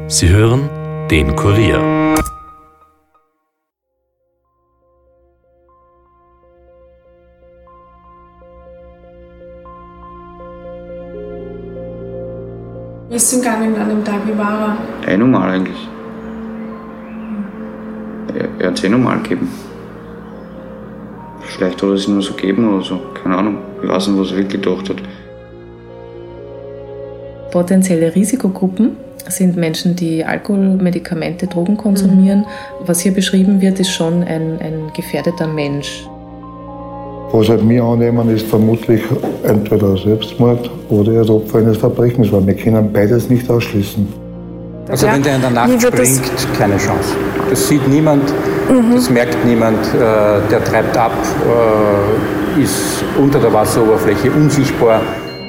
Sie hören den Kurier. Wie ist es gegangen an dem Tag? Wie war er? Normal eigentlich. Er hat es normal gegeben. Vielleicht hat er es nur so gegeben oder so. Keine Ahnung. Ich weiß nicht, was er wirklich gedacht hat. Potenzielle Risikogruppen sind Menschen, die Alkohol, Medikamente, Drogen konsumieren. Was hier beschrieben wird, ist schon ein gefährdeter Mensch. Was halt wir annehmen, ist vermutlich entweder Selbstmord oder er ist Opfer eines Verbrechens, weil wir können beides nicht ausschließen. Also wenn der in der Nacht springt, keine Chance. Das sieht niemand, das merkt niemand, der treibt ab, ist unter der Wasseroberfläche unsichtbar.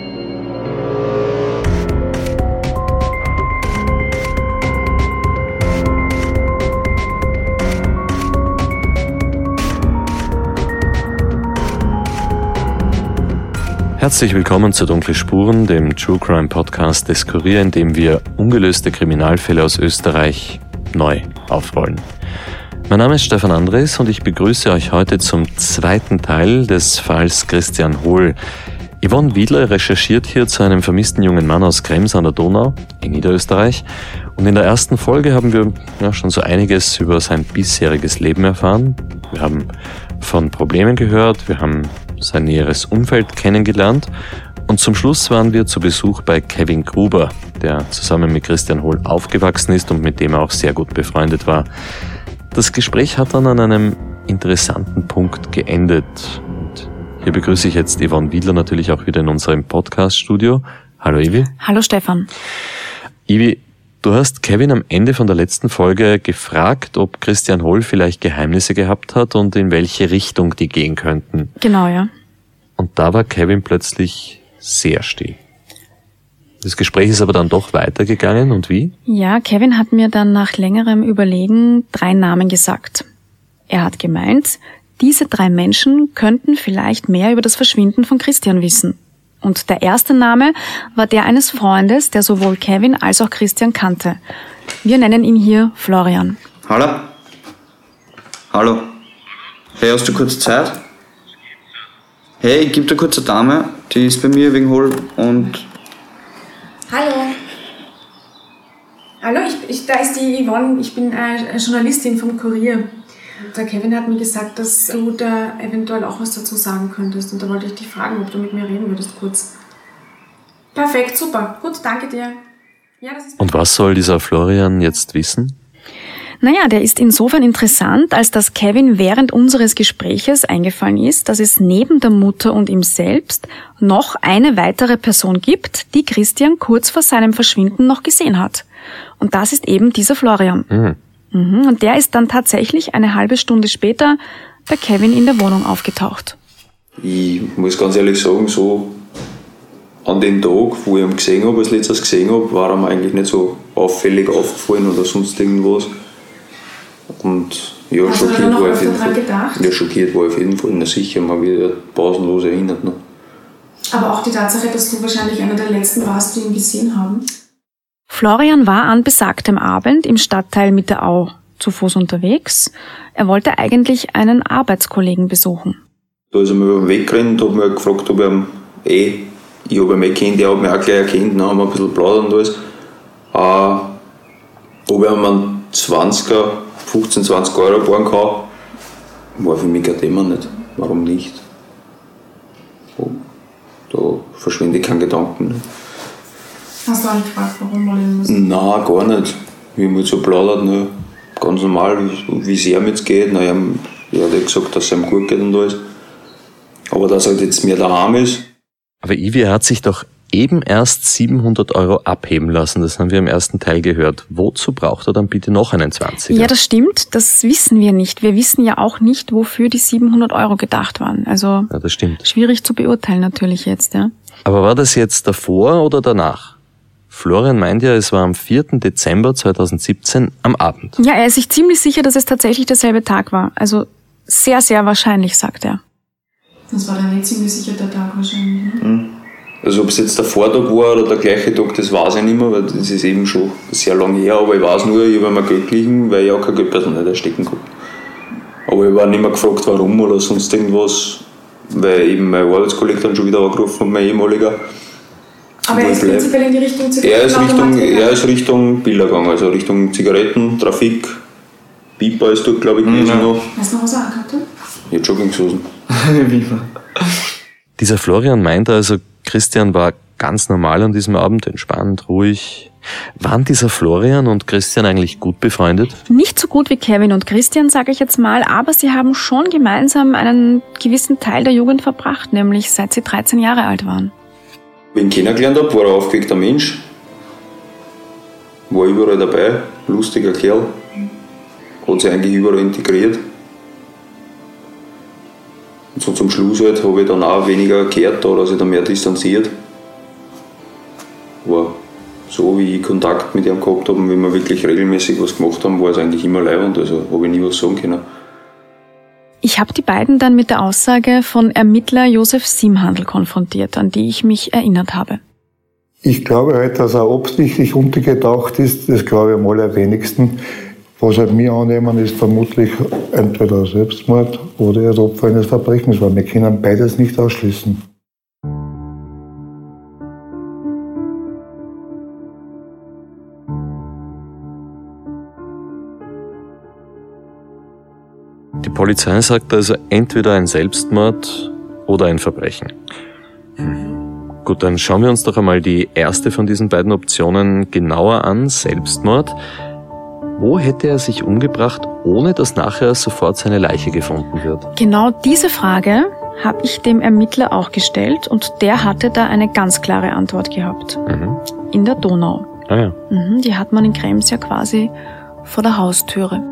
Herzlich willkommen zu Dunkle Spuren, dem True Crime Podcast des Kurier, in dem wir ungelöste Kriminalfälle aus Österreich neu aufrollen. Mein Name ist Stefan Andres und ich begrüße euch heute zum zweiten Teil des Falls Christian Hohl. Yvonne Wiedler recherchiert hier zu einem vermissten jungen Mann aus Krems an der Donau in Niederösterreich. Und in der ersten Folge haben wir schon so einiges über sein bisheriges Leben erfahren. Wir haben von Problemen gehört, wir haben sein näheres Umfeld kennengelernt und zum Schluss waren wir zu Besuch bei Kevin Gruber, der zusammen mit Christian Hohl aufgewachsen ist und mit dem er auch sehr gut befreundet war. Das Gespräch hat dann an einem interessanten Punkt geendet. Und hier begrüße ich jetzt Yvonne Wiedler natürlich auch wieder in unserem Podcast-Studio. Hallo Ivi. Hallo Stefan. Ivi, du hast Kevin am Ende von der letzten Folge gefragt, ob Christian Hohl vielleicht Geheimnisse gehabt hat und in welche Richtung die gehen könnten. Genau, ja. Und da war Kevin plötzlich sehr still. Das Gespräch ist aber dann doch weitergegangen und wie? Ja, Kevin hat mir dann nach längerem Überlegen 3 Namen gesagt. Er hat gemeint, diese 3 Menschen könnten vielleicht mehr über das Verschwinden von Christian wissen. Und der erste Name war der eines Freundes, der sowohl Kevin als auch Christian kannte. Wir nennen ihn hier Florian. Hallo? Hallo? Hey, hast du kurz Zeit? Hey, ich gebe dir kurz eine Dame, die ist bei mir wegen Hohl und... Hallo. Hallo, da ist die Yvonne, ich bin Journalistin vom Kurier. Der Kevin hat mir gesagt, dass du da eventuell auch was dazu sagen könntest. Und da wollte ich dich fragen, ob du mit mir reden würdest kurz. Perfekt, super. Gut, danke dir. Ja, das ist und was soll dieser Florian jetzt wissen? Naja, der ist insofern interessant, als dass Kevin während unseres Gespräches eingefallen ist, dass es neben der Mutter und ihm selbst noch eine weitere Person gibt, die Christian kurz vor seinem Verschwinden noch gesehen hat. Und das ist eben dieser Florian. Und der ist dann tatsächlich eine halbe Stunde später bei Kevin in der Wohnung aufgetaucht. Ich muss ganz ehrlich sagen, so an dem Tag, wo ich ihn gesehen habe, als letztes gesehen habe, war er mir eigentlich nicht so auffällig aufgefallen oder sonst irgendwas. Und ja, hast schockiert war auf jeden Fall. Gedacht? Ja, schockiert war auf jeden Fall. Na sicher, man wird pausenlos erinnert. Ne? Aber auch die Tatsache, dass du wahrscheinlich einer der Letzten warst, die ihn gesehen haben. Florian war an besagtem Abend im Stadtteil Mitterau zu Fuß unterwegs. Er wollte eigentlich einen Arbeitskollegen besuchen. Da ist er mir über den Weg gerannt und hat mich gefragt, ob ich ihn ich habe ihn gekannt, er hat mich auch gleich erkannt, dann haben wir ein bisschen plaudert und alles. Ob ich ihm einen 15, 20 Euro borgen kann, war für mich kein Thema nicht. Warum nicht? Da verschwinde ich keinen Gedanken. Nicht. Hast du auch nicht gefragt, warum wollen wir müssen? Nein, gar nicht. Wir haben jetzt so plaudert, ne? Ganz normal, wie es ihm jetzt geht. Na, er hat gesagt, dass es ihm gut geht und alles. Aber dass er jetzt mehr daheim ist. Aber Ivi, er hat sich doch eben erst 700 Euro abheben lassen. Das haben wir im ersten Teil gehört. Wozu braucht er dann bitte noch einen 20er? Ja, das stimmt. Das wissen wir nicht. Wir wissen ja auch nicht, wofür die 700 Euro gedacht waren. Also ja, das stimmt. Schwierig zu beurteilen natürlich jetzt, ja. Aber war das jetzt davor oder danach? Florian meint ja, es war am 4. Dezember 2017 am Abend. Ja, er ist sich ziemlich sicher, dass es tatsächlich derselbe Tag war. Also sehr, sehr wahrscheinlich, sagt er. Das war dann nicht ziemlich sicher der Tag wahrscheinlich, ne? Also ob es jetzt der Vortag war oder der gleiche Tag, das weiß ich nicht mehr, weil das ist eben schon sehr lange her, aber ich weiß nur, ich habe einmal Geld geliehen, weil ich auch kein Geldbörsel nicht erstecken konnte. Aber ich war nicht mehr gefragt, warum oder sonst irgendwas, weil eben mein Arbeitskollege dann schon wieder angerufen hat, mein ehemaliger. Aber er ist prinzipiell in die Richtung Zigaretten? Er ist Richtung Bilder gegangen, also Richtung Zigaretten, Trafik, Piper ist dort, glaube ich, gewesen noch. Weißt du noch, was er angehabt hat? Ja, Jogginghosen. Dieser Florian meinte also, Christian war ganz normal an diesem Abend, entspannt, ruhig. Waren dieser Florian und Christian eigentlich gut befreundet? Nicht so gut wie Kevin und Christian, sage ich jetzt mal, aber sie haben schon gemeinsam einen gewissen Teil der Jugend verbracht, nämlich seit sie 13 Jahre alt waren. Wenn ich ihn kennengelernt habe, war er ein aufgeweckter Mensch, war überall dabei, lustiger Kerl, hat sich eigentlich überall integriert. Und so zum Schluss halt habe ich dann auch weniger gehört, da sich dann mehr distanziert. Aber so wie ich Kontakt mit ihm gehabt habe und wie wir wirklich regelmäßig was gemacht haben, war es eigentlich immer leibend, also habe ich nie was sagen können. Ich habe die beiden dann mit der Aussage von Ermittler Josef Simhandl konfrontiert, an die ich mich erinnert habe. Ich glaube halt, dass er absichtlich untergetaucht ist, das glaube ich am allerwenigsten. Was halt wir annehmen, ist vermutlich entweder Selbstmord oder das Opfer eines Verbrechens, weil wir können beides nicht ausschließen. Die Polizei sagt also entweder ein Selbstmord oder ein Verbrechen. Gut, dann schauen wir uns doch einmal die erste von diesen beiden Optionen genauer an, Selbstmord. Wo hätte er sich umgebracht, ohne dass nachher sofort seine Leiche gefunden wird? Genau diese Frage habe ich dem Ermittler auch gestellt und der hatte da eine ganz klare Antwort gehabt. In der Donau. Ah ja. Die hat man in Krems ja quasi vor der Haustüre.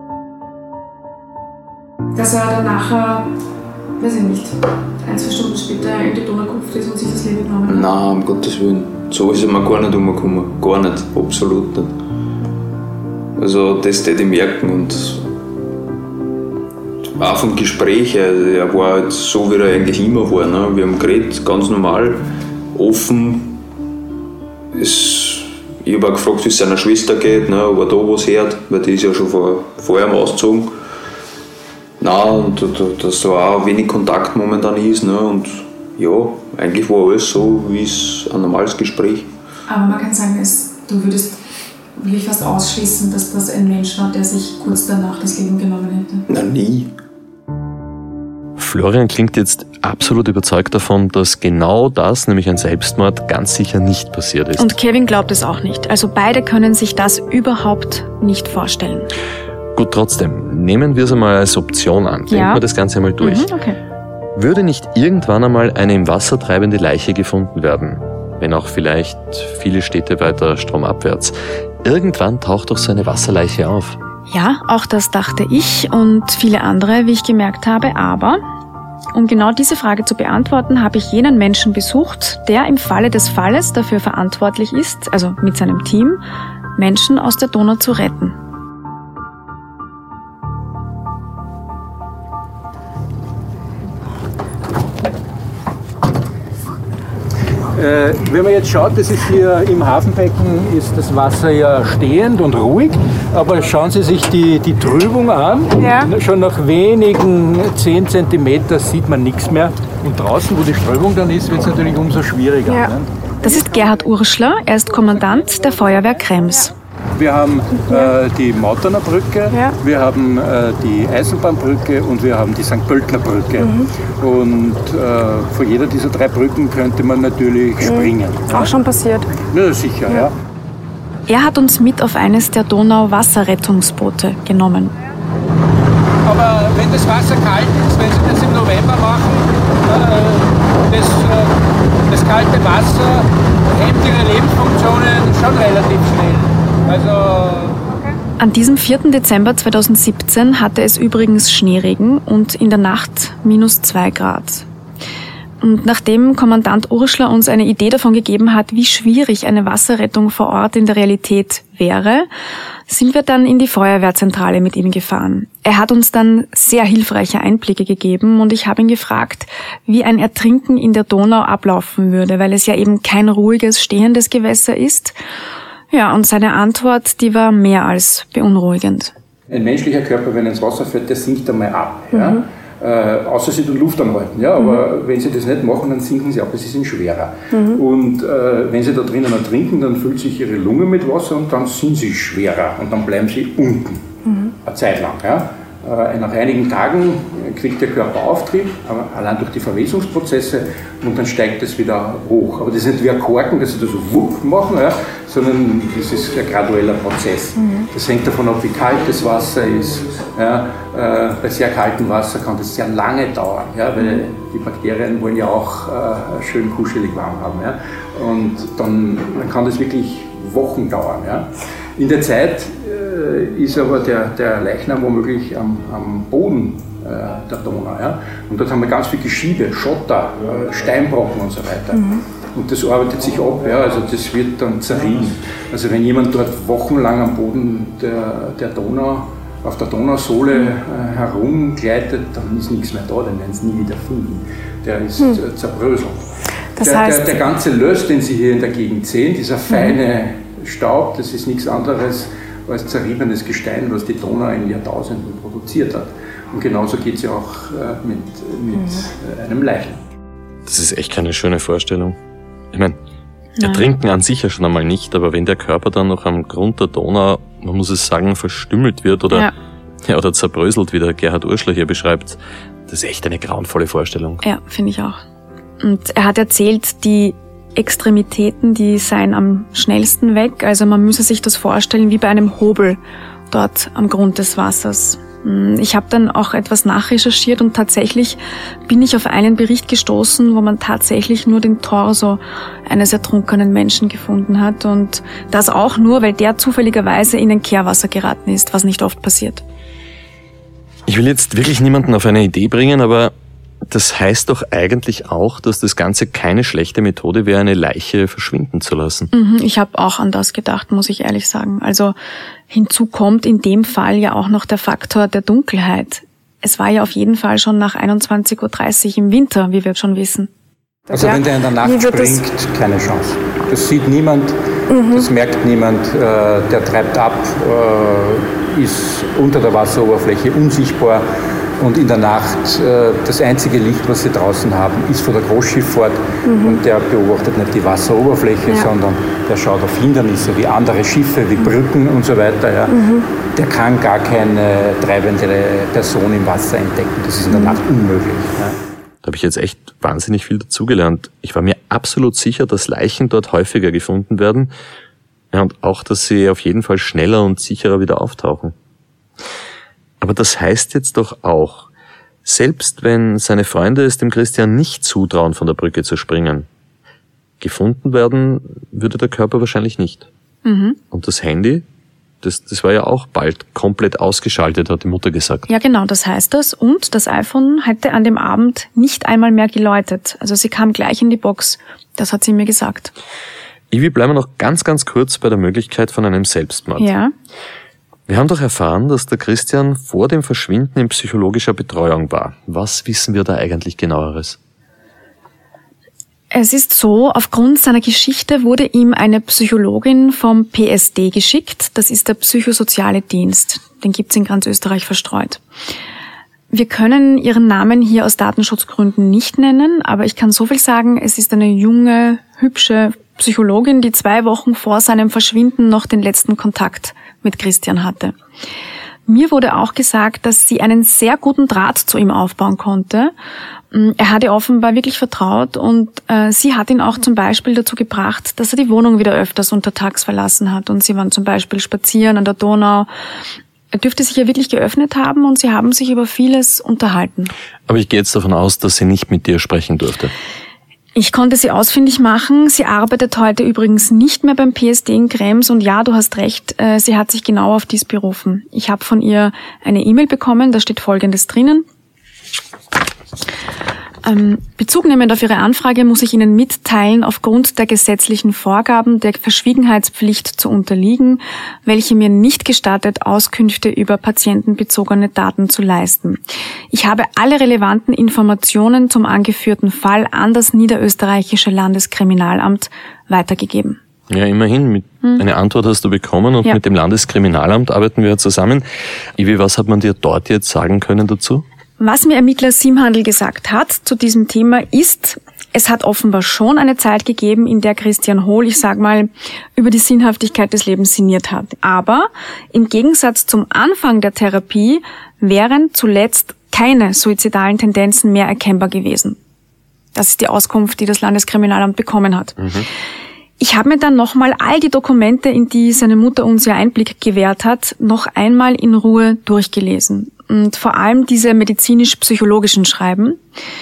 Dass er dann nachher, weiß ich nicht, 1-2 Stunden später in die Donau gekupft ist und sich das Leben genommen hat? Nein, um Gottes Willen. So ist er mir gar nicht umgekommen. Gar nicht, absolut nicht. Also das hätte ich merken und auch vom Gespräch her, also er war halt so, wie er eigentlich immer war. Ne? Wir haben geredet, ganz normal, offen. Ich habe auch gefragt, wie es seiner Schwester geht, ne? Ob er da was hört, weil die ist ja schon vorher ausgezogen. Nein, und dass da auch wenig Kontakt momentan ist. Ne? Und ja, eigentlich war alles so, wie es ein normales Gespräch. Aber man kann sagen, du würdest wirklich fast ausschließen, dass das ein Mensch war, der sich kurz danach das Leben genommen hätte? Na, nie. Florian klingt jetzt absolut überzeugt davon, dass genau das, nämlich ein Selbstmord, ganz sicher nicht passiert ist. Und Kevin glaubt es auch nicht. Also beide können sich das überhaupt nicht vorstellen. Gut, trotzdem, nehmen wir es einmal als Option an. Denken wir das Ganze einmal durch. Okay. Würde nicht irgendwann einmal eine im Wasser treibende Leiche gefunden werden, wenn auch vielleicht viele Städte weiter stromabwärts, irgendwann taucht doch so eine Wasserleiche auf. Ja, auch das dachte ich und viele andere, wie ich gemerkt habe, aber um genau diese Frage zu beantworten, habe ich jenen Menschen besucht, der im Falle des Falles dafür verantwortlich ist, also mit seinem Team, Menschen aus der Donau zu retten. Wenn man jetzt schaut, das ist hier im Hafenbecken, ist das Wasser ja stehend und ruhig, aber schauen Sie sich die Trübung an. Ja. Schon nach wenigen 10 cm sieht man nichts mehr. Und draußen, wo die Strömung dann ist, wird es natürlich umso schwieriger. Ja. Ne? Das ist Gerhard Urschler, er ist Kommandant der Feuerwehr Krems. Wir haben die Mauterner Brücke, wir haben die Eisenbahnbrücke und wir haben die St. Pöltner Brücke. Und vor jeder dieser 3 Brücken könnte man natürlich springen. Auch schon passiert? Ja, sicher, ja. Er hat uns mit auf eines der Donau-Wasserrettungsboote genommen. Aber wenn das Wasser kalt ist, wenn Sie das im November machen, das kalte Wasser hemmt Ihre Lebensfunktionen schon relativ schnell. An diesem 4. Dezember 2017 hatte es übrigens Schneeregen und in der Nacht -2 Grad. Und nachdem Kommandant Urschler uns eine Idee davon gegeben hat, wie schwierig eine Wasserrettung vor Ort in der Realität wäre, sind wir dann in die Feuerwehrzentrale mit ihm gefahren. Er hat uns dann sehr hilfreiche Einblicke gegeben und ich habe ihn gefragt, wie ein Ertrinken in der Donau ablaufen würde, weil es ja eben kein ruhiges, stehendes Gewässer ist. Ja, und seine Antwort, die war mehr als beunruhigend. Ein menschlicher Körper, wenn er ins Wasser fällt, der sinkt einmal ab. Ja? Außer sie tun Luft anhalten. Ja? Aber wenn sie das nicht machen, dann sinken sie ab, sie sind schwerer. Und wenn sie da drinnen ertrinken, dann füllt sich ihre Lunge mit Wasser und dann sind sie schwerer und dann bleiben sie unten, eine Zeit lang. Ja? Nach einigen Tagen kriegt der Körper Auftrieb, aber allein durch die Verwesungsprozesse, und dann steigt es wieder hoch. Aber das ist nicht wie ein Korken, dass sie da so wupp machen, ja, sondern das ist ein gradueller Prozess. Das hängt davon ab, wie kalt das Wasser ist. Ja, bei sehr kaltem Wasser kann das sehr lange dauern, ja, weil die Bakterien wollen ja auch schön kuschelig warm haben. Ja. Und dann kann das wirklich Wochen dauern. Ja. In der Zeit ist aber der Leichnam womöglich am Boden der Donau. Ja? Und dort haben wir ganz viel Geschiebe, Schotter, Steinbrocken und so weiter. Und das arbeitet sich ab, ja? Also das wird dann zerrieben. Also wenn jemand dort wochenlang am Boden der Donau, auf der Donausohle herumgleitet, dann ist nichts mehr da, den werden sie nie wieder finden. Der ist zerbröselt. Das heißt, der ganze Löss, den Sie hier in der Gegend sehen, dieser feine Staub, das ist nichts anderes als zerriebenes Gestein, was die Donau in Jahrtausenden produziert hat. Und genauso geht es ja auch mit einem Leichnam. Das ist echt keine schöne Vorstellung. Ich meine, ertrinken an sich ja schon einmal nicht, aber wenn der Körper dann noch am Grund der Donau, man muss es sagen, verstümmelt wird oder zerbröselt, wie der Gerhard Urschler hier beschreibt, das ist echt eine grauenvolle Vorstellung. Ja, finde ich auch. Und er hat erzählt, die Extremitäten, die seien am schnellsten weg. Also man müsse sich das vorstellen wie bei einem Hobel dort am Grund des Wassers. Ich habe dann auch etwas nachrecherchiert und tatsächlich bin ich auf einen Bericht gestoßen, wo man tatsächlich nur den Torso eines ertrunkenen Menschen gefunden hat. Und das auch nur, weil der zufälligerweise in ein Kehrwasser geraten ist, was nicht oft passiert. Ich will jetzt wirklich niemanden auf eine Idee bringen, aber das heißt doch eigentlich auch, dass das Ganze keine schlechte Methode wäre, eine Leiche verschwinden zu lassen. Ich habe auch an das gedacht, muss ich ehrlich sagen. Also hinzu kommt in dem Fall ja auch noch der Faktor der Dunkelheit. Es war ja auf jeden Fall schon nach 21:30 Uhr im Winter, wie wir schon wissen. Also wenn der in der Nacht springt, keine Chance. Das sieht niemand, das merkt niemand, der treibt ab, ist unter der Wasseroberfläche unsichtbar. Und in der Nacht, das einzige Licht, was sie draußen haben, ist von der Großschifffahrt. Und der beobachtet nicht die Wasseroberfläche, sondern der schaut auf Hindernisse wie andere Schiffe, wie Brücken und so weiter. Ja. Der kann gar keine treibende Person im Wasser entdecken. Das ist in der Nacht unmöglich. Ja. Da habe ich jetzt echt wahnsinnig viel dazugelernt. Ich war mir absolut sicher, dass Leichen dort häufiger gefunden werden. Ja, und auch, dass sie auf jeden Fall schneller und sicherer wieder auftauchen. Aber das heißt jetzt doch auch, selbst wenn seine Freunde es dem Christian nicht zutrauen, von der Brücke zu springen, gefunden werden würde der Körper wahrscheinlich nicht. Und das Handy, das war ja auch bald komplett ausgeschaltet, hat die Mutter gesagt. Ja genau, das heißt das. Und das iPhone hätte an dem Abend nicht einmal mehr geläutet. Also sie kam gleich in die Box. Das hat sie mir gesagt. Ivi, bleiben wir noch ganz, ganz kurz bei der Möglichkeit von einem Selbstmord. Ja. Wir haben doch erfahren, dass der Christian vor dem Verschwinden in psychologischer Betreuung war. Was wissen wir da eigentlich genaueres? Es ist so, aufgrund seiner Geschichte wurde ihm eine Psychologin vom PSD geschickt. Das ist der psychosoziale Dienst. Den gibt's in ganz Österreich verstreut. Wir können ihren Namen hier aus Datenschutzgründen nicht nennen, aber ich kann so viel sagen, es ist eine junge, hübsche Psychologin, die 2 Wochen vor seinem Verschwinden noch den letzten Kontakt mit Christian hatte. Mir wurde auch gesagt, dass sie einen sehr guten Draht zu ihm aufbauen konnte. Er hat ihr offenbar wirklich vertraut und sie hat ihn auch zum Beispiel dazu gebracht, dass er die Wohnung wieder öfters untertags verlassen hat. Und sie waren zum Beispiel spazieren an der Donau. Er dürfte sich ja wirklich geöffnet haben und sie haben sich über vieles unterhalten. Aber ich gehe jetzt davon aus, dass sie nicht mit dir sprechen durfte. Ich konnte sie ausfindig machen. Sie arbeitet heute übrigens nicht mehr beim PSD in Krems und ja, du hast recht, sie hat sich genau auf dies berufen. Ich habe von ihr eine E-Mail bekommen, da steht Folgendes drinnen. Bezugnehmend auf Ihre Anfrage muss ich Ihnen mitteilen, aufgrund der gesetzlichen Vorgaben der Verschwiegenheitspflicht zu unterliegen, welche mir nicht gestattet, Auskünfte über patientenbezogene Daten zu leisten. Ich habe alle relevanten Informationen zum angeführten Fall an das Niederösterreichische Landeskriminalamt weitergegeben. Ja, immerhin. Eine Antwort hast du bekommen und mit dem Landeskriminalamt arbeiten wir zusammen. Ivi, was hat man dir dort jetzt sagen können dazu? Was mir Ermittler Simhandl gesagt hat zu diesem Thema ist, es hat offenbar schon eine Zeit gegeben, in der Christian Hohl, ich sag mal, über die Sinnhaftigkeit des Lebens sinniert hat. Aber im Gegensatz zum Anfang der Therapie wären zuletzt keine suizidalen Tendenzen mehr erkennbar gewesen. Das ist die Auskunft, die das Landeskriminalamt bekommen hat. Ich habe mir dann nochmal all die Dokumente, in die seine Mutter uns ja Einblick gewährt hat, noch einmal in Ruhe durchgelesen. Und vor allem diese medizinisch-psychologischen Schreiben.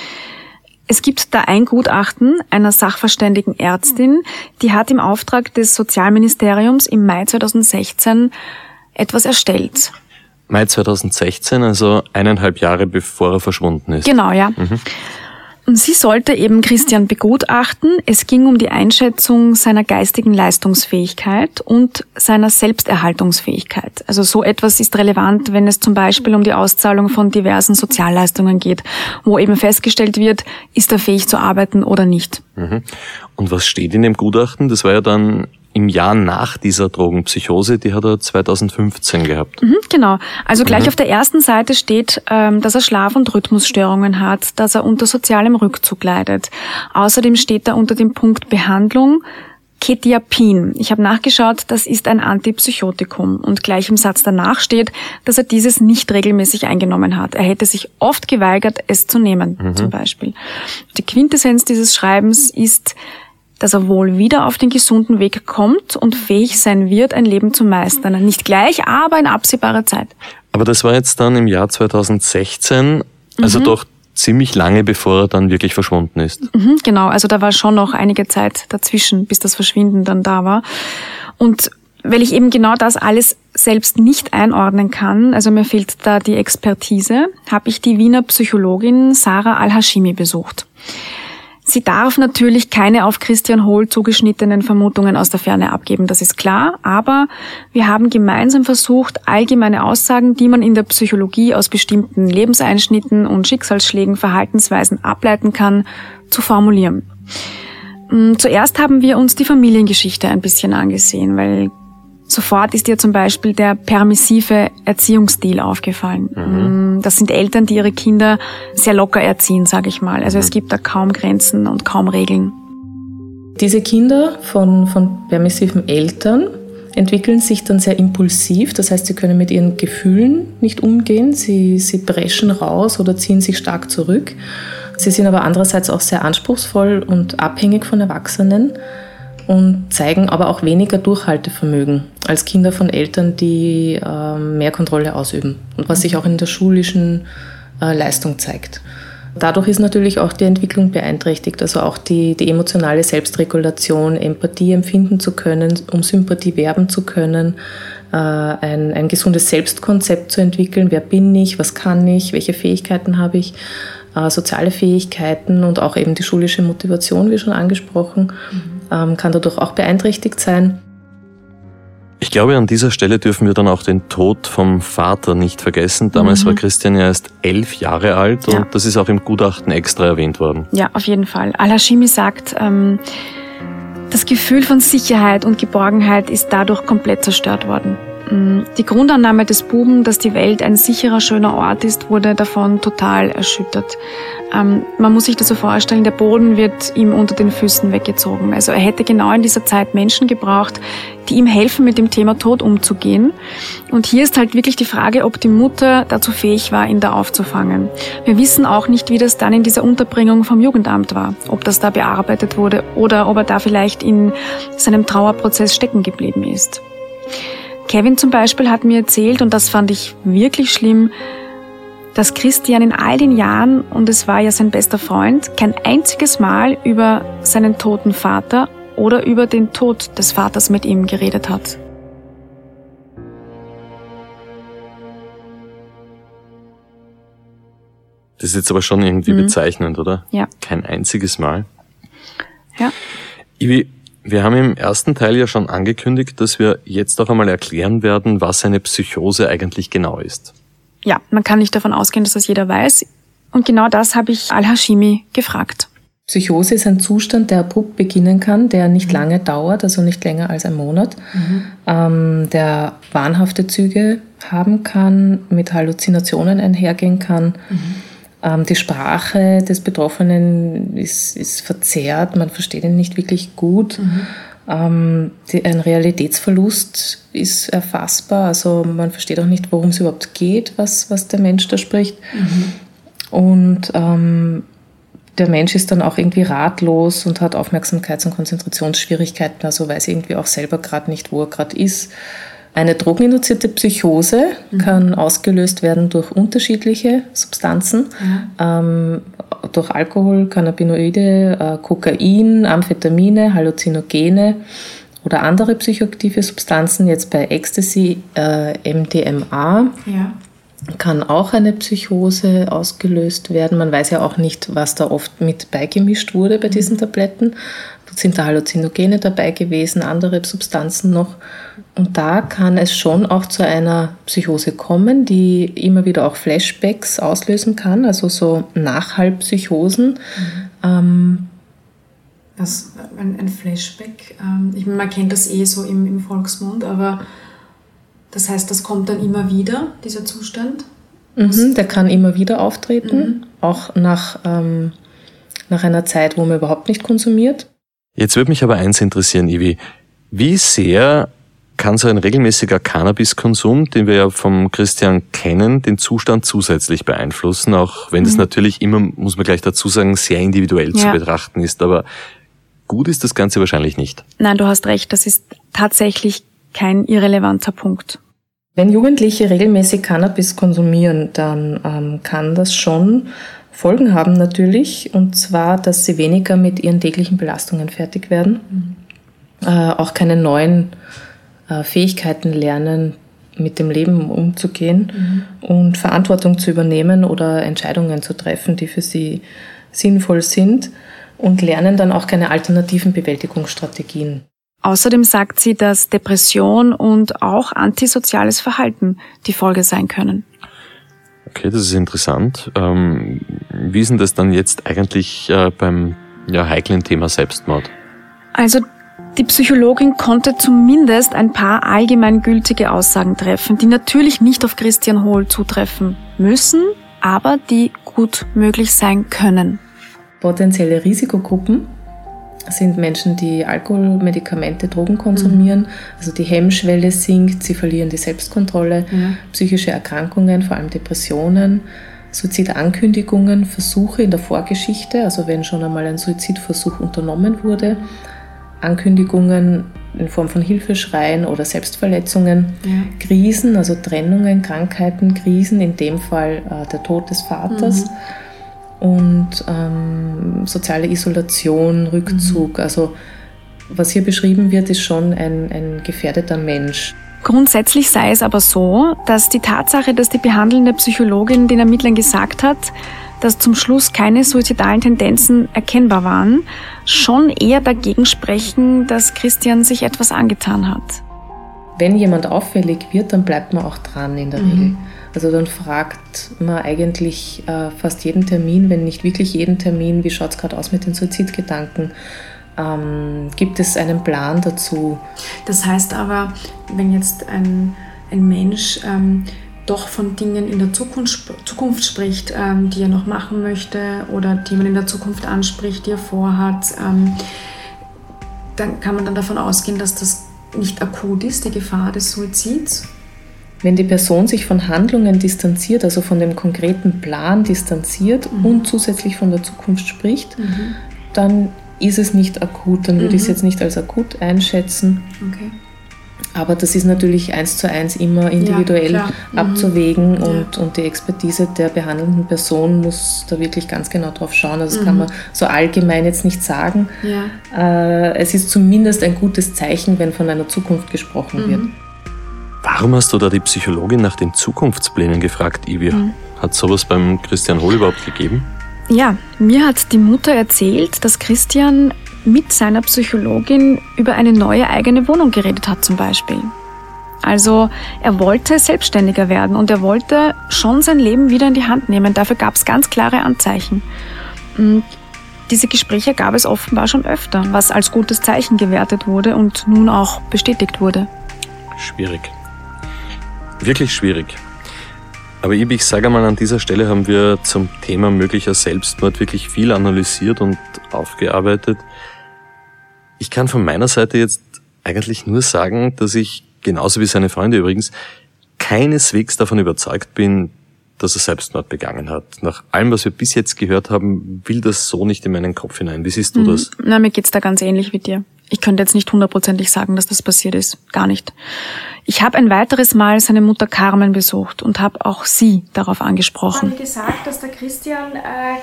Es gibt da ein Gutachten einer sachverständigen Ärztin, die hat im Auftrag des Sozialministeriums im Mai 2016 etwas erstellt. Mai 2016, also 1,5 Jahre bevor er verschwunden ist. Genau, ja. Und sie sollte eben Christian begutachten. Es ging um die Einschätzung seiner geistigen Leistungsfähigkeit und seiner Selbsterhaltungsfähigkeit. Also so etwas ist relevant, wenn es zum Beispiel um die Auszahlung von diversen Sozialleistungen geht, wo eben festgestellt wird, ist er fähig zu arbeiten oder nicht. Und was steht in dem Gutachten? Das war ja dann im Jahr nach dieser Drogenpsychose, die hat er 2015 gehabt. Genau. Also gleich auf der ersten Seite steht, dass er Schlaf- und Rhythmusstörungen hat, dass er unter sozialem Rückzug leidet. Außerdem steht da unter dem Punkt Behandlung Quetiapin. Ich habe nachgeschaut, das ist ein Antipsychotikum. Und gleich im Satz danach steht, dass er dieses nicht regelmäßig eingenommen hat. Er hätte sich oft geweigert, es zu nehmen, zum Beispiel. Die Quintessenz dieses Schreibens ist, dass er wohl wieder auf den gesunden Weg kommt und fähig sein wird, ein Leben zu meistern. Nicht gleich, aber in absehbarer Zeit. Aber das war jetzt dann im Jahr 2016, also doch ziemlich lange, bevor er dann wirklich verschwunden ist. Genau, also da war schon noch einige Zeit dazwischen, bis das Verschwinden dann da war. Und weil ich eben genau das alles selbst nicht einordnen kann, also mir fehlt da die Expertise, habe ich die Wiener Psychologin Sarah Al-Hashimi besucht. Sie darf natürlich keine auf Christian Hohl zugeschnittenen Vermutungen aus der Ferne abgeben, das ist klar, aber wir haben gemeinsam versucht, allgemeine Aussagen, die man in der Psychologie aus bestimmten Lebenseinschnitten und Schicksalsschlägen, Verhaltensweisen ableiten kann, zu formulieren. Zuerst haben wir uns die Familiengeschichte ein bisschen angesehen, weil sofort ist ihr zum Beispiel der permissive Erziehungsstil aufgefallen. Das sind Eltern, die ihre Kinder sehr locker erziehen, sage ich mal. Also es gibt da kaum Grenzen und kaum Regeln. Diese Kinder von permissiven Eltern entwickeln sich dann sehr impulsiv. Das heißt, sie können mit ihren Gefühlen nicht umgehen. Sie preschen raus oder ziehen sich stark zurück. Sie sind aber andererseits auch sehr anspruchsvoll und abhängig von Erwachsenen und zeigen aber auch weniger Durchhaltevermögen als Kinder von Eltern, die mehr Kontrolle ausüben und was sich auch in der schulischen Leistung zeigt. Dadurch ist natürlich auch die Entwicklung beeinträchtigt, also auch die emotionale Selbstregulation, Empathie empfinden zu können, um Sympathie werben zu können, ein gesundes Selbstkonzept zu entwickeln, wer bin ich, was kann ich, welche Fähigkeiten habe ich, soziale Fähigkeiten und auch eben die schulische Motivation, wie schon angesprochen, kann dadurch auch beeinträchtigt sein. Ich glaube, an dieser Stelle dürfen wir dann auch den Tod vom Vater nicht vergessen. Damals war Christian ja erst 11 Jahre alt und das ist auch im Gutachten extra erwähnt worden. Ja, auf jeden Fall. Al-Hashimi sagt, das Gefühl von Sicherheit und Geborgenheit ist dadurch komplett zerstört worden. Die Grundannahme des Buben, dass die Welt ein sicherer, schöner Ort ist, wurde davon total erschüttert. Man muss sich das so vorstellen, der Boden wird ihm unter den Füßen weggezogen. Also er hätte genau in dieser Zeit Menschen gebraucht, die ihm helfen, mit dem Thema Tod umzugehen. Und hier ist halt wirklich die Frage, ob die Mutter dazu fähig war, ihn da aufzufangen. Wir wissen auch nicht, wie das dann in dieser Unterbringung vom Jugendamt war. Ob das da bearbeitet wurde oder ob er da vielleicht in seinem Trauerprozess stecken geblieben ist. Kevin zum Beispiel hat mir erzählt, und das fand ich wirklich schlimm, dass Christian in all den Jahren, und es war ja sein bester Freund, kein einziges Mal über seinen toten Vater oder über den Tod des Vaters mit ihm geredet hat. Das ist jetzt aber schon irgendwie bezeichnend, oder? Ja. Kein einziges Mal. Ja. Ivi, wir haben im ersten Teil ja schon angekündigt, dass wir jetzt auch einmal erklären werden, was eine Psychose eigentlich genau ist. Ja, man kann nicht davon ausgehen, dass das jeder weiß. Und genau das habe ich Al-Hashimi gefragt. Psychose ist ein Zustand, der abrupt beginnen kann, der nicht lange dauert, also nicht länger als ein Monat, der wahnhafte Züge haben kann, mit Halluzinationen einhergehen kann. Die Sprache des Betroffenen ist verzerrt, man versteht ihn nicht wirklich gut. Ein Realitätsverlust ist erfassbar, also man versteht auch nicht, worum es überhaupt geht, was der Mensch da spricht. Und der Mensch ist dann auch irgendwie ratlos und hat Aufmerksamkeits- und Konzentrationsschwierigkeiten, also weiß irgendwie auch selber gerade nicht, wo er gerade ist. Eine drogeninduzierte Psychose kann ausgelöst werden durch unterschiedliche Substanzen, durch Alkohol, Cannabinoide, Kokain, Amphetamine, Halluzinogene oder andere psychoaktive Substanzen. Jetzt bei Ecstasy, MDMA. Ja. Kann auch eine Psychose ausgelöst werden. Man weiß ja auch nicht, was da oft mit beigemischt wurde bei diesen Tabletten. Dort sind da Halluzinogene dabei gewesen, andere Substanzen noch. Und da kann es schon auch zu einer Psychose kommen, die immer wieder auch Flashbacks auslösen kann, also so Nachhallpsychosen. Was, ein Flashback? Ich meine, man kennt das so im Volksmund, aber das heißt, das kommt dann immer wieder, dieser Zustand? Der kann immer wieder auftreten, auch nach einer Zeit, wo man überhaupt nicht konsumiert. Jetzt würde mich aber eins interessieren, Ivi. Wie sehr kann so ein regelmäßiger Cannabiskonsum, den wir ja vom Christian kennen, den Zustand zusätzlich beeinflussen, auch wenn das natürlich immer, muss man gleich dazu sagen, sehr individuell zu betrachten ist. Aber gut ist das Ganze wahrscheinlich nicht. Nein, du hast recht, das ist tatsächlich kein irrelevanter Punkt. Wenn Jugendliche regelmäßig Cannabis konsumieren, dann kann das schon Folgen haben natürlich, und zwar, dass sie weniger mit ihren täglichen Belastungen fertig werden, auch keine neuen Fähigkeiten lernen, mit dem Leben umzugehen und Verantwortung zu übernehmen oder Entscheidungen zu treffen, die für sie sinnvoll sind, und lernen dann auch keine alternativen Bewältigungsstrategien. Außerdem sagt sie, dass Depression und auch antisoziales Verhalten die Folge sein können. Okay, das ist interessant. Wie ist denn das dann jetzt eigentlich beim heiklen Thema Selbstmord? Also die Psychologin konnte zumindest ein paar allgemeingültige Aussagen treffen, die natürlich nicht auf Christian Hohl zutreffen müssen, aber die gut möglich sein können. Potenzielle Risikogruppen sind Menschen, die Alkohol, Medikamente, Drogen konsumieren, also die Hemmschwelle sinkt, sie verlieren die Selbstkontrolle, psychische Erkrankungen, vor allem Depressionen, Suizidankündigungen, Versuche in der Vorgeschichte, also wenn schon einmal ein Suizidversuch unternommen wurde, Ankündigungen in Form von Hilfeschreien oder Selbstverletzungen, Krisen, also Trennungen, Krankheiten, Krisen, in dem Fall der Tod des Vaters, und soziale Isolation, Rückzug. Also was hier beschrieben wird, ist schon ein gefährdeter Mensch. Grundsätzlich sei es aber so, dass die Tatsache, dass die behandelnde Psychologin den Ermittlern gesagt hat, dass zum Schluss keine suizidalen Tendenzen erkennbar waren, schon eher dagegen sprechen, dass Christian sich etwas angetan hat. Wenn jemand auffällig wird, dann bleibt man auch dran in der Regel. Also dann fragt man eigentlich fast jeden Termin, wenn nicht wirklich jeden Termin, wie schaut es gerade aus mit den Suizidgedanken? Gibt es einen Plan dazu? Das heißt aber, wenn jetzt ein Mensch doch von Dingen in der Zukunft spricht, die er noch machen möchte oder die man in der Zukunft anspricht, die er vorhat, dann kann man dann davon ausgehen, dass das nicht akut ist, die Gefahr des Suizids. Wenn die Person sich von Handlungen distanziert, also von dem konkreten Plan distanziert und zusätzlich von der Zukunft spricht, dann ist es nicht akut. Dann würde ich es jetzt nicht als akut einschätzen. Okay. Aber das ist natürlich 1:1 immer individuell abzuwägen und die Expertise der behandelnden Person muss da wirklich ganz genau drauf schauen. Also das kann man so allgemein jetzt nicht sagen. Ja. Es ist zumindest ein gutes Zeichen, wenn von einer Zukunft gesprochen wird. Warum hast du da die Psychologin nach den Zukunftsplänen gefragt, Ivi? Hat sowas beim Christian Holl überhaupt gegeben? Ja, mir hat die Mutter erzählt, dass Christian mit seiner Psychologin über eine neue eigene Wohnung geredet hat zum Beispiel. Also er wollte selbstständiger werden und er wollte schon sein Leben wieder in die Hand nehmen. Dafür gab es ganz klare Anzeichen. Und diese Gespräche gab es offenbar schon öfter, was als gutes Zeichen gewertet wurde und nun auch bestätigt wurde. Schwierig. Wirklich schwierig. Aber ich sage mal, an dieser Stelle haben wir zum Thema möglicher Selbstmord wirklich viel analysiert und aufgearbeitet. Ich kann von meiner Seite jetzt eigentlich nur sagen, dass ich, genauso wie seine Freunde übrigens, keineswegs davon überzeugt bin, dass er Selbstmord begangen hat. Nach allem, was wir bis jetzt gehört haben, will das so nicht in meinen Kopf hinein. Wie siehst du das? Na, mir geht's da ganz ähnlich wie dir. Ich könnte jetzt nicht 100% sagen, dass das passiert ist. Gar nicht. Ich habe ein weiteres Mal seine Mutter Carmen besucht und habe auch sie darauf angesprochen. Ich habe gesagt, dass der Christian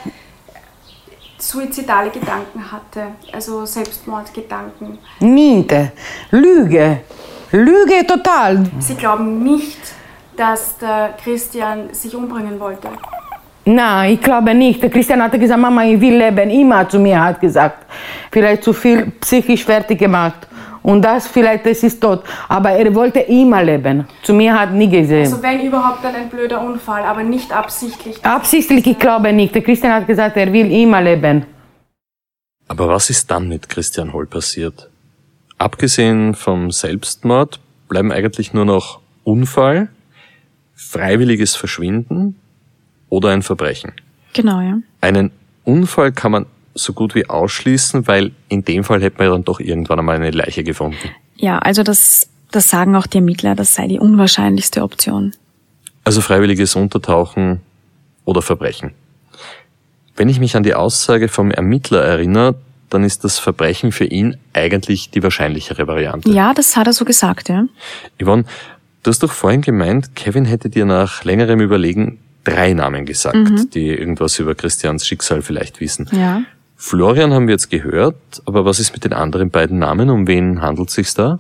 suizidale Gedanken hatte, also Selbstmordgedanken. Niente. Lüge. Lüge total. Sie glauben nicht, dass der Christian sich umbringen wollte? Nein, ich glaube nicht. Der Christian hatte gesagt, Mama, ich will leben. Immer zu mir hat gesagt. Vielleicht zu viel psychisch fertig gemacht. Und das vielleicht, das ist tot. Aber er wollte immer leben. Zu mir hat nie gesehen. Also wenn überhaupt dann ein blöder Unfall, aber nicht absichtlich. Absichtlich, ich glaube nicht. Der Christian hat gesagt, er will immer leben. Aber was ist dann mit Christian Holl passiert? Abgesehen vom Selbstmord bleiben eigentlich nur noch Unfall, freiwilliges Verschwinden oder ein Verbrechen. Genau, ja. Einen Unfall kann man so gut wie ausschließen, weil in dem Fall hätte man ja dann doch irgendwann einmal eine Leiche gefunden. Ja, also das sagen auch die Ermittler, das sei die unwahrscheinlichste Option. Also freiwilliges Untertauchen oder Verbrechen. Wenn ich mich an die Aussage vom Ermittler erinnere, dann ist das Verbrechen für ihn eigentlich die wahrscheinlichere Variante. Ja, das hat er so gesagt, ja. Yvonne, du hast doch vorhin gemeint, Kevin hätte dir nach längerem Überlegen 3 Namen gesagt, die irgendwas über Christians Schicksal vielleicht wissen. Ja. Florian haben wir jetzt gehört, aber was ist mit den anderen beiden Namen? Um wen handelt es sich da?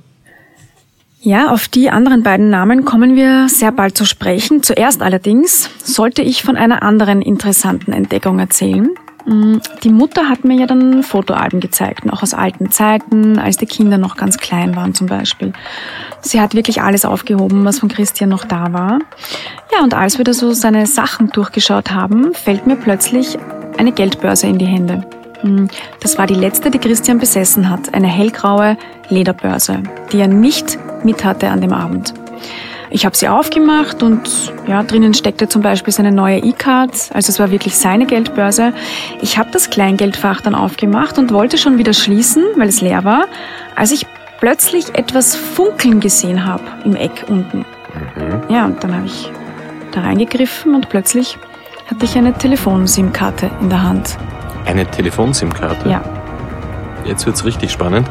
Ja, auf die anderen beiden Namen kommen wir sehr bald zu sprechen. Zuerst allerdings sollte ich von einer anderen interessanten Entdeckung erzählen. Die Mutter hat mir ja dann Fotoalben gezeigt, auch aus alten Zeiten, als die Kinder noch ganz klein waren zum Beispiel. Sie hat wirklich alles aufgehoben, was von Christian noch da war. Ja, und als wir da so seine Sachen durchgeschaut haben, fällt mir plötzlich eine Geldbörse in die Hände. Das war die letzte, die Christian besessen hat, eine hellgraue Lederbörse, die er nicht mit hatte an dem Abend. Ich habe sie aufgemacht und ja, drinnen steckte zum Beispiel seine neue E-Card, also es war wirklich seine Geldbörse. Ich habe das Kleingeldfach dann aufgemacht und wollte schon wieder schließen, weil es leer war, als ich plötzlich etwas funkeln gesehen habe im Eck unten. Ja, und dann habe ich da reingegriffen und plötzlich hatte ich eine Telefon-SIM-Karte in der Hand. Eine Telefon-SIM-Karte? Ja. Jetzt wird's richtig spannend.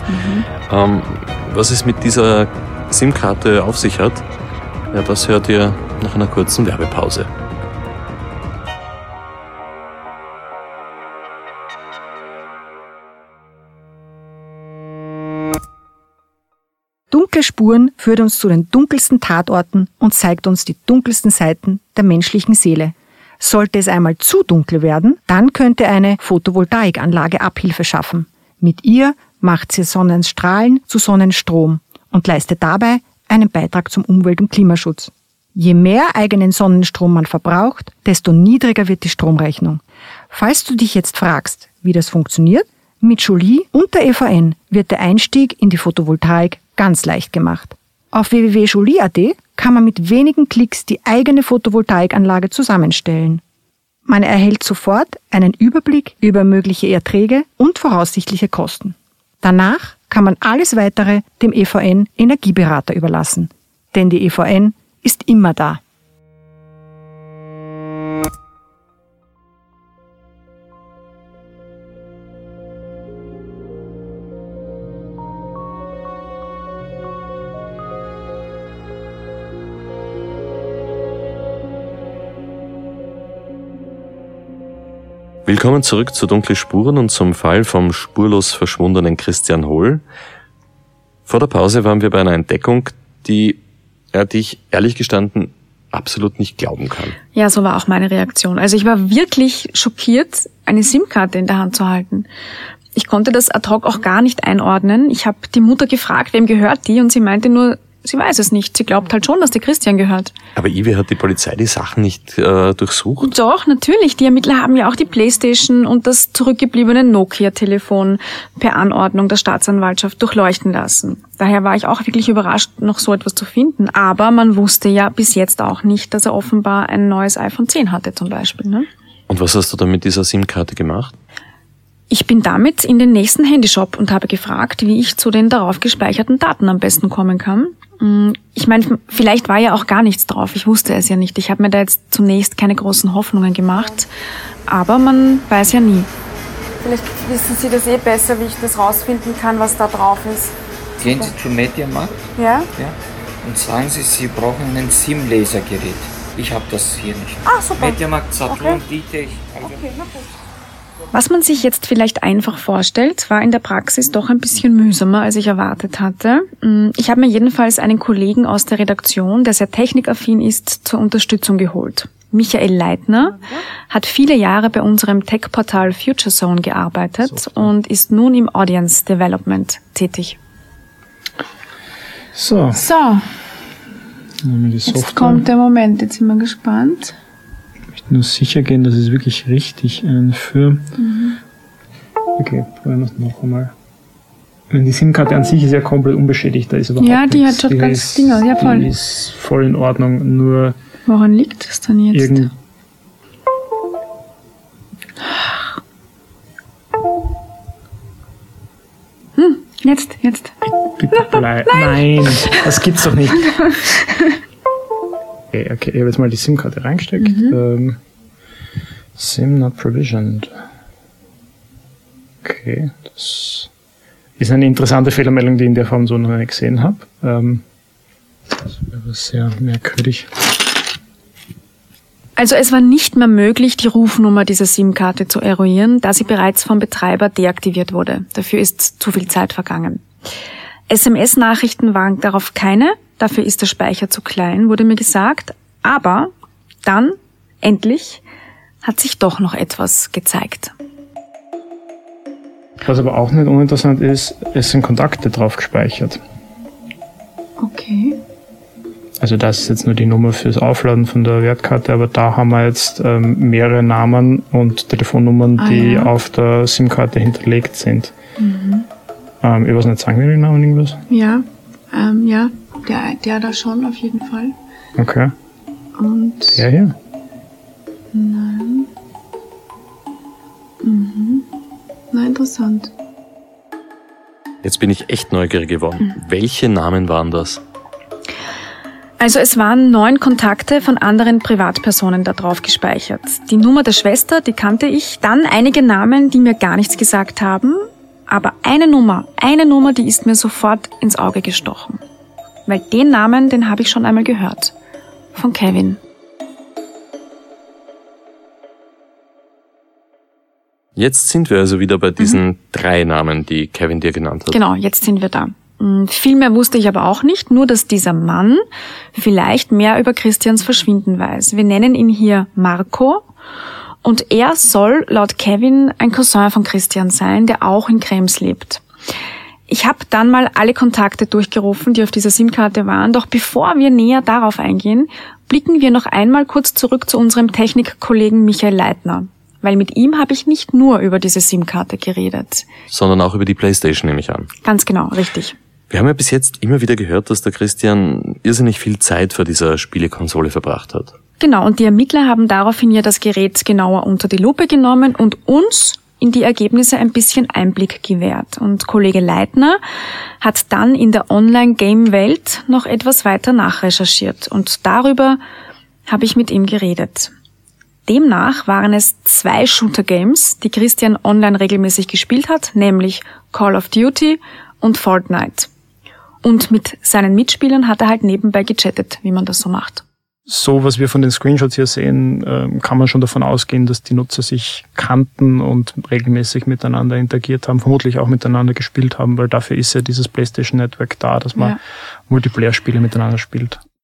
Was es mit dieser SIM-Karte auf sich hat, ja, das hört ihr nach einer kurzen Werbepause. Dunkle Spuren führt uns zu den dunkelsten Tatorten und zeigt uns die dunkelsten Seiten der menschlichen Seele. Sollte es einmal zu dunkel werden, dann könnte eine Photovoltaikanlage Abhilfe schaffen. Mit ihr macht sie Sonnenstrahlen zu Sonnenstrom und leistet dabei einen Beitrag zum Umwelt- und Klimaschutz. Je mehr eigenen Sonnenstrom man verbraucht, desto niedriger wird die Stromrechnung. Falls du dich jetzt fragst, wie das funktioniert, mit Jolie und der EVN wird der Einstieg in die Photovoltaik ganz leicht gemacht. Auf www.jolie.at kann man mit wenigen Klicks die eigene Photovoltaikanlage zusammenstellen. Man erhält sofort einen Überblick über mögliche Erträge und voraussichtliche Kosten. Danach kann man alles Weitere dem EVN Energieberater überlassen, denn die EVN ist immer da. Willkommen zurück zu Dunkle Spuren und zum Fall vom spurlos verschwundenen Christian Holl. Vor der Pause waren wir bei einer Entdeckung, die ich ehrlich gestanden absolut nicht glauben kann. Ja, so war auch meine Reaktion. Also ich war wirklich schockiert, eine SIM-Karte in der Hand zu halten. Ich konnte das ad hoc auch gar nicht einordnen. Ich habe die Mutter gefragt, wem gehört die? Und sie meinte nur, sie weiß es nicht. Sie glaubt halt schon, dass der Christian gehört. Aber Ivi, hat die Polizei die Sachen nicht durchsucht? Doch, natürlich. Die Ermittler haben ja auch die Playstation und das zurückgebliebene Nokia-Telefon per Anordnung der Staatsanwaltschaft durchleuchten lassen. Daher war ich auch wirklich überrascht, noch so etwas zu finden. Aber man wusste ja bis jetzt auch nicht, dass er offenbar ein neues iPhone 10 hatte zum Beispiel. Ne? Und was hast du dann mit dieser SIM-Karte gemacht? Ich bin damit in den nächsten Handyshop und habe gefragt, wie ich zu den darauf gespeicherten Daten am besten kommen kann. Ich meine, vielleicht war ja auch gar nichts drauf. Ich wusste es ja nicht. Ich habe mir da jetzt zunächst keine großen Hoffnungen gemacht. Aber man weiß ja nie. Vielleicht wissen Sie das besser, wie ich das rausfinden kann, was da drauf ist. Gehen Sie zu Mediamarkt, ja? Und sagen Sie, Sie brauchen ein SIM-Lasergerät. Ich habe das hier nicht. Ah, super. Mediamarkt, Saturn, Ditech. Okay, na gut. Was man sich jetzt vielleicht einfach vorstellt, war in der Praxis doch ein bisschen mühsamer, als ich erwartet hatte. Ich habe mir jedenfalls einen Kollegen aus der Redaktion, der sehr technikaffin ist, zur Unterstützung geholt. Michael Leitner hat viele Jahre bei unserem Tech-Portal FutureZone gearbeitet und ist nun im Audience Development tätig. So. Jetzt kommt der Moment, jetzt sind wir gespannt. Nur sicher gehen, dass es wirklich richtig einführe. Okay, probieren wir es noch einmal. Die SIM-Karte an sich ist ja komplett unbeschädigt, da ist überhaupt nichts. Ja, die hat schon ganz Dinger, ja voll. Die ist voll in Ordnung, nur... Woran liegt das dann jetzt? Jetzt. Bitte bleib. Nein, das gibt's doch nicht. Okay, ich habe jetzt mal die SIM-Karte reingesteckt. SIM not provisioned. Okay, das ist eine interessante Fehlermeldung, die ich in der Form so noch nicht gesehen habe. Das wäre sehr merkwürdig. Also es war nicht mehr möglich, die Rufnummer dieser SIM-Karte zu eruieren, da sie bereits vom Betreiber deaktiviert wurde. Dafür ist zu viel Zeit vergangen. SMS-Nachrichten waren darauf keine, dafür ist der Speicher zu klein, wurde mir gesagt. Aber dann, endlich, hat sich doch noch etwas gezeigt. Was aber auch nicht uninteressant ist, es sind Kontakte drauf gespeichert. Okay. Also das ist jetzt nur die Nummer fürs Aufladen von der Wertkarte, aber da haben wir jetzt mehrere Namen und Telefonnummern, die auf der SIM-Karte hinterlegt sind. Ich weiß nicht, sagen wir den Namen irgendwas? Ja, der da schon auf jeden Fall. Okay. Und der hier? Nein. Na, interessant. Jetzt bin ich echt neugierig geworden. Welche Namen waren das? Also es waren 9 Kontakte von anderen Privatpersonen da drauf gespeichert. Die Nummer der Schwester, die kannte ich. Dann einige Namen, die mir gar nichts gesagt haben. Aber eine Nummer, die ist mir sofort ins Auge gestochen. Weil den Namen, den habe ich schon einmal gehört. Von Kevin. Jetzt sind wir also wieder bei diesen 3 Namen, die Kevin dir genannt hat. Genau, jetzt sind wir da. Viel mehr wusste ich aber auch nicht, nur dass dieser Mann vielleicht mehr über Christians Verschwinden weiß. Wir nennen ihn hier Marco und er soll laut Kevin ein Cousin von Christian sein, der auch in Krems lebt. Ich habe dann mal alle Kontakte durchgerufen, die auf dieser SIM-Karte waren, doch bevor wir näher darauf eingehen, blicken wir noch einmal kurz zurück zu unserem Technikkollegen Michael Leitner. Weil mit ihm habe ich nicht nur über diese SIM-Karte geredet. Sondern auch über die Playstation, nehme ich an. Ganz genau, richtig. Wir haben ja bis jetzt immer wieder gehört, dass der Christian irrsinnig viel Zeit vor dieser Spielekonsole verbracht hat. Genau, und die Ermittler haben daraufhin ja das Gerät genauer unter die Lupe genommen und uns in die Ergebnisse ein bisschen Einblick gewährt. Und Kollege Leitner hat dann in der Online-Game-Welt noch etwas weiter nachrecherchiert. Und darüber habe ich mit ihm geredet. Demnach waren es 2 Shooter-Games, die Christian online regelmäßig gespielt hat, nämlich Call of Duty und Fortnite. Und mit seinen Mitspielern hat er halt nebenbei gechattet, wie man das so macht. So, was wir von den Screenshots hier sehen, kann man schon davon ausgehen, dass die Nutzer sich kannten und regelmäßig miteinander interagiert haben, vermutlich auch miteinander gespielt haben, weil dafür ist ja dieses PlayStation Network da, dass man Multiplayer-Spiele miteinander spielt.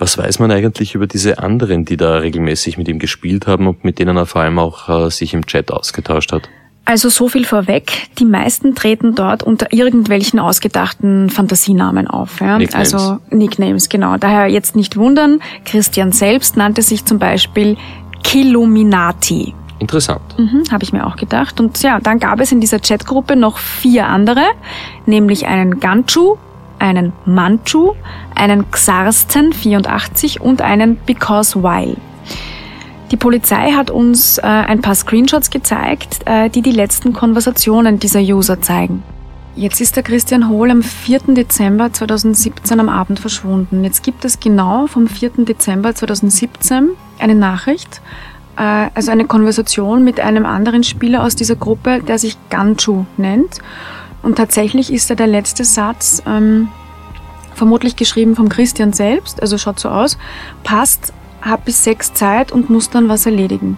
Was weiß man eigentlich über diese anderen, die da regelmäßig mit ihm gespielt haben und mit denen er vor allem auch sich im Chat ausgetauscht hat? Also so viel vorweg, die meisten treten dort unter irgendwelchen ausgedachten Fantasienamen auf. Ja? Nicknames. Also Nicknames, genau. Daher jetzt nicht wundern, Christian selbst nannte sich zum Beispiel Killuminati. Interessant. Habe ich mir auch gedacht. Und ja, dann gab es in dieser Chatgruppe noch 4 andere, nämlich einen Ganchu, einen Manchu, einen Xarsten 84 und einen Because While. Die Polizei hat uns ein paar Screenshots gezeigt, die die letzten Konversationen dieser User zeigen. Jetzt ist der Christian Hohl am 4. Dezember 2017 am Abend verschwunden. Jetzt gibt es genau vom 4. Dezember 2017 eine Nachricht, also eine Konversation mit einem anderen Spieler aus dieser Gruppe, der sich Ganchu nennt. Und tatsächlich ist da der letzte Satz vermutlich geschrieben vom Christian selbst, also schaut so aus, passt, hab bis 6 Zeit und muss dann was erledigen.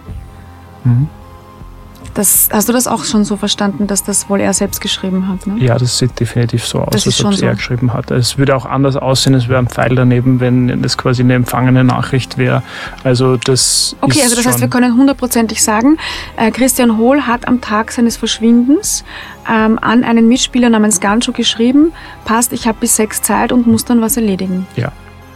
Hast du das auch schon so verstanden, dass das wohl er selbst geschrieben hat? Ne? Ja, das sieht definitiv so aus, als ob es er geschrieben hat. Es würde auch anders aussehen, es wäre ein Pfeil daneben, wenn das quasi eine empfangene Nachricht wäre. Also das okay, also das heißt, wir können 100%ig sagen, Christian Hohl hat am Tag seines Verschwindens an einen Mitspieler namens Ganchu geschrieben, passt, ich habe bis 6 Zeit und muss dann was erledigen. Ja.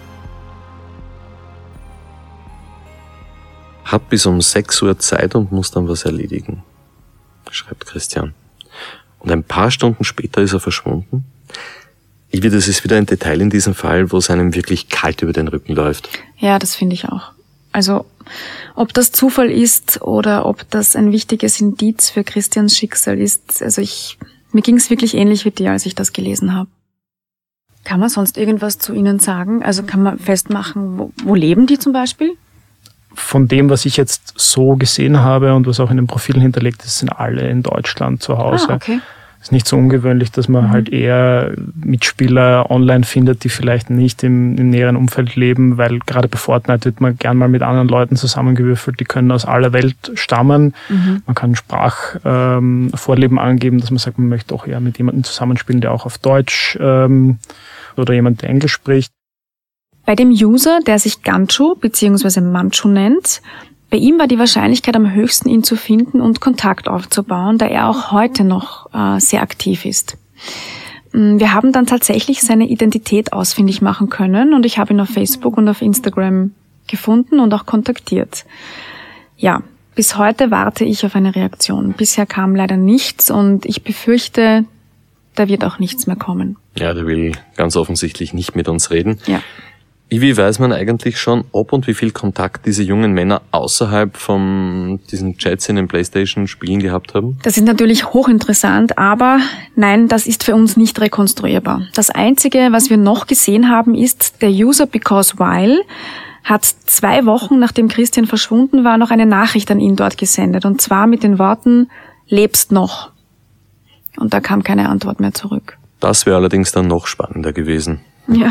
Hab bis um 6 Uhr Zeit und muss dann was erledigen, schreibt Christian. Und ein paar Stunden später ist er verschwunden. Das ist wieder ein Detail in diesem Fall, wo es einem wirklich kalt über den Rücken läuft. Ja, das finde ich auch. Also, ob das Zufall ist oder ob das ein wichtiges Indiz für Christians Schicksal ist, also mir ging es wirklich ähnlich wie dir, als ich das gelesen habe. Kann man sonst irgendwas zu ihnen sagen? Also kann man festmachen, wo leben die zum Beispiel? Von dem, was ich jetzt so gesehen habe und was auch in den Profilen hinterlegt ist, sind alle in Deutschland zu Hause. Okay. Ist nicht so ungewöhnlich, dass man halt eher Mitspieler online findet, die vielleicht nicht im näheren Umfeld leben, weil gerade bei Fortnite wird man gern mal mit anderen Leuten zusammengewürfelt, die können aus aller Welt stammen. Man kann Sprachvorleben angeben, dass man sagt, man möchte auch eher mit jemandem zusammenspielen, der auch auf Deutsch oder jemand, der Englisch spricht. Bei dem User, der sich Ganchu bzw. Manchu nennt, bei ihm war die Wahrscheinlichkeit am höchsten, ihn zu finden und Kontakt aufzubauen, da er auch heute noch sehr aktiv ist. Wir haben dann tatsächlich seine Identität ausfindig machen können und ich habe ihn auf Facebook und auf Instagram gefunden und auch kontaktiert. Ja, bis heute warte ich auf eine Reaktion. Bisher kam leider nichts und ich befürchte, da wird auch nichts mehr kommen. Ja, der will ganz offensichtlich nicht mit uns reden. Ja. Wie weiß man eigentlich schon, ob und wie viel Kontakt diese jungen Männer außerhalb von diesen Chats in den PlayStation-Spielen gehabt haben? Das ist natürlich hochinteressant, aber nein, das ist für uns nicht rekonstruierbar. Das Einzige, was wir noch gesehen haben, ist, der User Because While hat 2 Wochen, nachdem Christian verschwunden war, noch eine Nachricht an ihn dort gesendet. Und zwar mit den Worten, lebst noch. Und da kam keine Antwort mehr zurück. Das wäre allerdings dann noch spannender gewesen. Ja.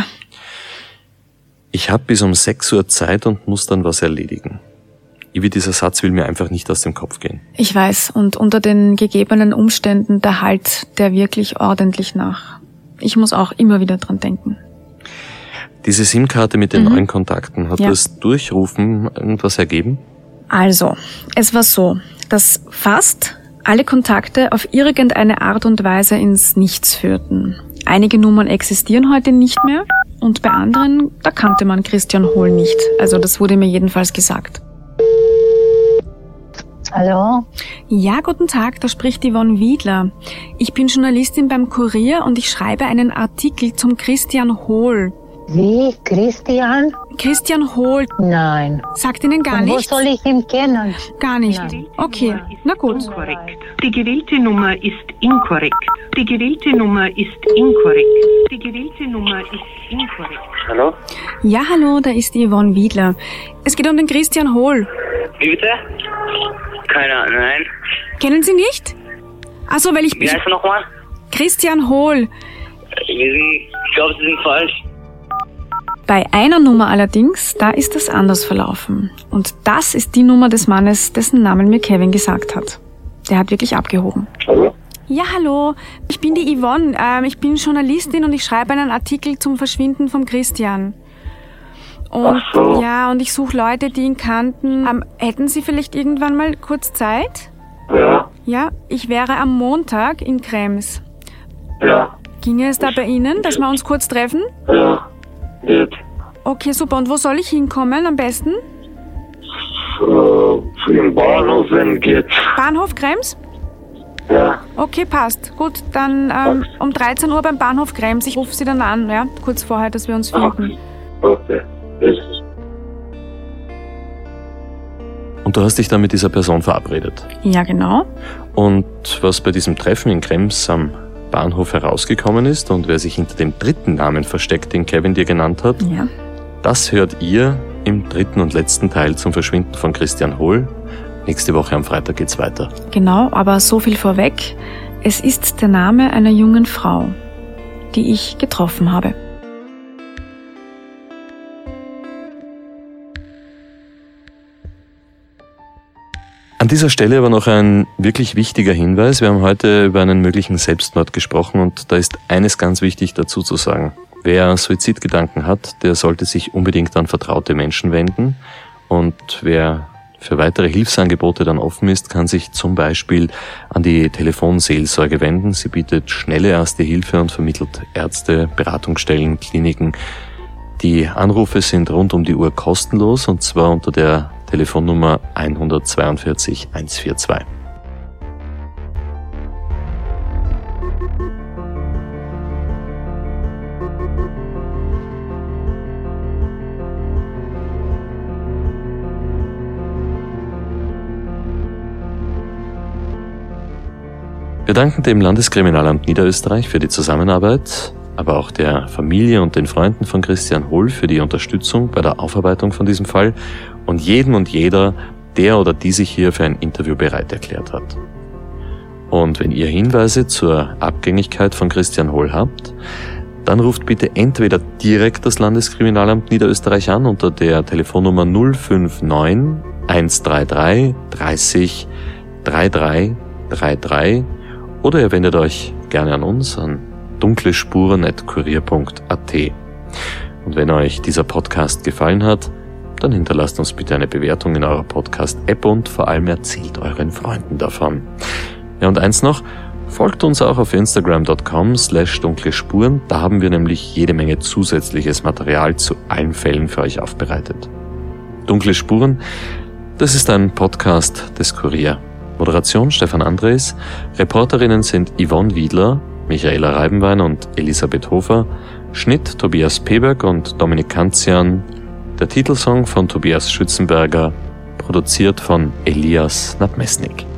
Ich habe bis um 6 Uhr Zeit und muss dann was erledigen. Dieser Satz will mir einfach nicht aus dem Kopf gehen. Ich weiß, und unter den gegebenen Umständen, da hallt der wirklich ordentlich nach. Ich muss auch immer wieder dran denken. Diese SIM-Karte mit den neuen Kontakten, hat das Durchrufen irgendwas ergeben? Also, es war so, dass fast alle Kontakte auf irgendeine Art und Weise ins Nichts führten. Einige Nummern existieren heute nicht mehr und bei anderen, da kannte man Christian Hohl nicht. Also das wurde mir jedenfalls gesagt. Hallo? Ja, guten Tag, da spricht Yvonne Wiedler. Ich bin Journalistin beim Kurier und ich schreibe einen Artikel zum Christian Hohl. Wie? Christian? Christian Hohl. Nein. Sagt Ihnen gar nichts? Wo soll ich ihn kennen? Gar nicht. Nein. Okay, na gut. Inkorrekt. Die gewählte Nummer ist inkorrekt. Die gewählte Nummer ist inkorrekt. Die gewählte Nummer ist inkorrekt. Hallo? Ja, hallo, da ist Yvonne Wiedler. Es geht um den Christian Hohl. Wie bitte? Keine Ahnung, nein. Kennen Sie nicht? Achso, weil ich... Wie heißt er nochmal? Christian Hohl. Ich glaube, Sie sind falsch. Bei einer Nummer allerdings, da ist das anders verlaufen. Und das ist die Nummer des Mannes, dessen Namen mir Kevin gesagt hat. Der hat wirklich abgehoben. Hallo? Ja, hallo. Ich bin die Yvonne. Ich bin Journalistin und ich schreibe einen Artikel zum Verschwinden von Christian. Und, und ich suche Leute, die ihn kannten. Hätten Sie vielleicht irgendwann mal kurz Zeit? Ja. Ja, ich wäre am Montag in Krems. Ja. Ginge es da bei Ihnen, dass wir uns kurz treffen? Ja, geht. Okay, super. Und wo soll ich hinkommen am besten? Im Bahnhof, wenn geht. Bahnhof Krems? Ja. Okay, passt. Gut, dann um 13 Uhr beim Bahnhof Krems. Ich rufe Sie dann an, ja? Kurz vorher, dass wir uns finden. Okay. Und du hast dich dann mit dieser Person verabredet? Ja, genau. Und was bei diesem Treffen in Krems am Bahnhof herausgekommen ist und wer sich hinter dem dritten Namen versteckt, den Kevin dir genannt hat, das hört ihr im dritten und letzten Teil zum Verschwinden von Christian Hohl. Nächste Woche am Freitag geht's weiter. Genau, aber so viel vorweg. Es ist der Name einer jungen Frau, die ich getroffen habe. An dieser Stelle aber noch ein wirklich wichtiger Hinweis. Wir haben heute über einen möglichen Selbstmord gesprochen und da ist eines ganz wichtig dazu zu sagen. Wer Suizidgedanken hat, der sollte sich unbedingt an vertraute Menschen wenden und wer für weitere Hilfsangebote dann offen ist, kann sich zum Beispiel an die Telefonseelsorge wenden. Sie bietet schnelle erste Hilfe und vermittelt Ärzte, Beratungsstellen, Kliniken. Die Anrufe sind rund um die Uhr kostenlos und zwar unter der Telefonnummer 142 142. Wir danken dem Landeskriminalamt Niederösterreich für die Zusammenarbeit, aber auch der Familie und den Freunden von Christian Hohl für die Unterstützung bei der Aufarbeitung von diesem Fall und jedem und jeder, der oder die sich hier für ein Interview bereit erklärt hat. Und wenn ihr Hinweise zur Abgängigkeit von Christian Hohl habt, dann ruft bitte entweder direkt das Landeskriminalamt Niederösterreich an unter der Telefonnummer 059 133 30 3333 oder ihr wendet euch gerne an uns an dunklespuren@kurier.at. Und wenn euch dieser Podcast gefallen hat, dann hinterlasst uns bitte eine Bewertung in eurer Podcast-App und vor allem erzählt euren Freunden davon. Ja, und eins noch, folgt uns auch auf instagram.com/dunklespuren, da haben wir nämlich jede Menge zusätzliches Material zu allen Fällen für euch aufbereitet. Dunkle Spuren, das ist ein Podcast des Kurier. Moderation Stefan Andres, Reporterinnen sind Yvonne Wiedler, Michaela Reibenwein und Elisabeth Hofer, Schnitt Tobias Peberg und Dominik Kanzian, der Titelsong von Tobias Schützenberger, produziert von Elias Nabmesnik.